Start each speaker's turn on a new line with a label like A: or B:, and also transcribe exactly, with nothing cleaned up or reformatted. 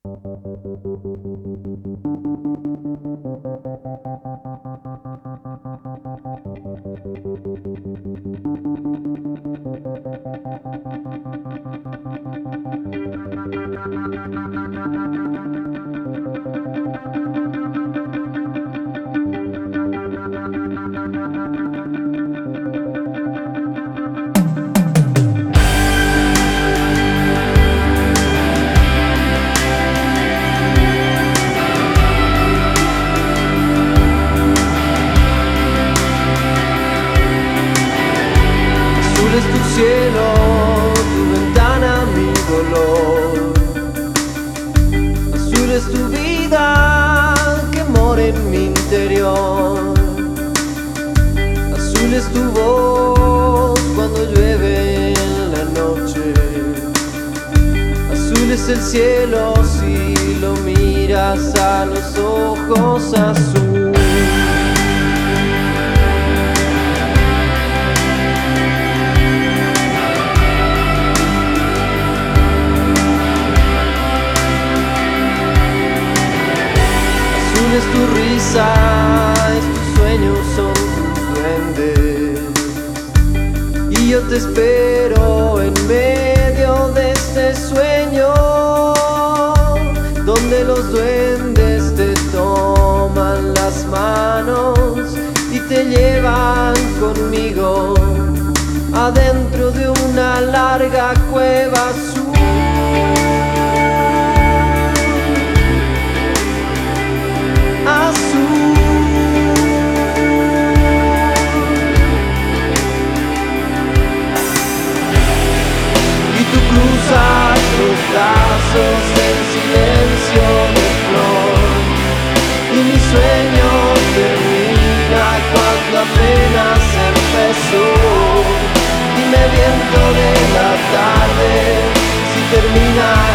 A: Azul es tu cielo, tu ventana, mi dolor. Azul es tu vida que mora en mi interior. Azul es tu voz cuando llueve en la noche. Azul es el cielo si lo miras a los ojos. Azul. Azul es tu risa, es tu sueño, son tus duendes. Y yo te espero en medio de este sueño, donde los duendes te toman las manos y te llevan conmigo adentro de una larga cueva azul. Cruzas los brazos en silencio de flor, y mi sueño termina cuando apenas empezó. Dime, viento de la tarde, si termina